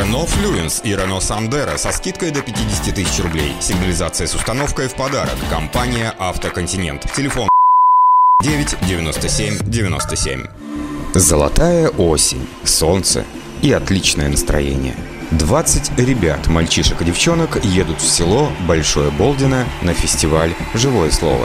Renault Fluence и Renault Sandero со скидкой до 50 тысяч рублей. Сигнализация с установкой в подарок. Компания «Автоконтинент». Телефон 9 97 97. Золотая осень, солнце и отличное настроение. 20 ребят, мальчишек и девчонок едут в село Большое Болдино на фестиваль «Живое слово».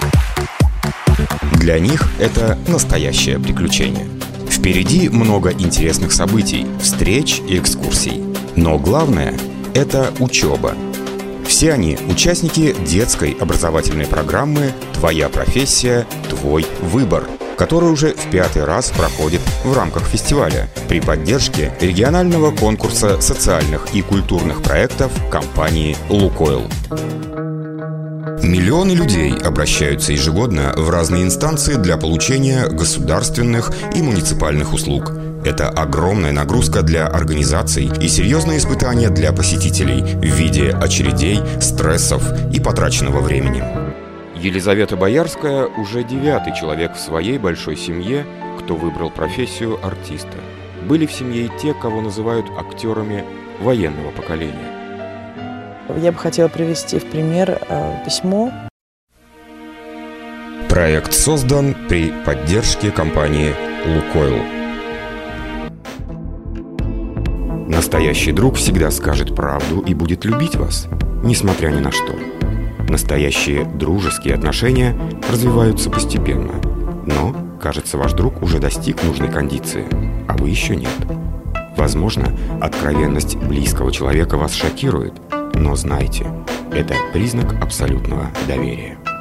Для них это настоящее приключение. Впереди много интересных событий, встреч и экскурсий. Но главное – это учеба. Все они – участники детской образовательной программы «Твоя профессия, твой выбор», который уже в 5-й раз проходит в рамках фестиваля при поддержке регионального конкурса социальных и культурных проектов компании «Лукойл». Миллионы людей обращаются ежегодно в разные инстанции для получения государственных и муниципальных услуг. Это огромная нагрузка для организаций и серьезное испытание для посетителей в виде очередей, стрессов и потраченного времени. Елизавета Боярская уже 9-й человек в своей большой семье, кто выбрал профессию артиста. Были в семье и те, кого называют актерами военного поколения. Я бы хотела привести в пример письмо. Проект создан при поддержке компании «Лукойл». Настоящий друг всегда скажет правду и будет любить вас, несмотря ни на что. Настоящие дружеские отношения развиваются постепенно. Но, кажется, ваш друг уже достиг нужной кондиции, а вы еще нет. Возможно, откровенность близкого человека вас шокирует, но знайте, это признак абсолютного доверия.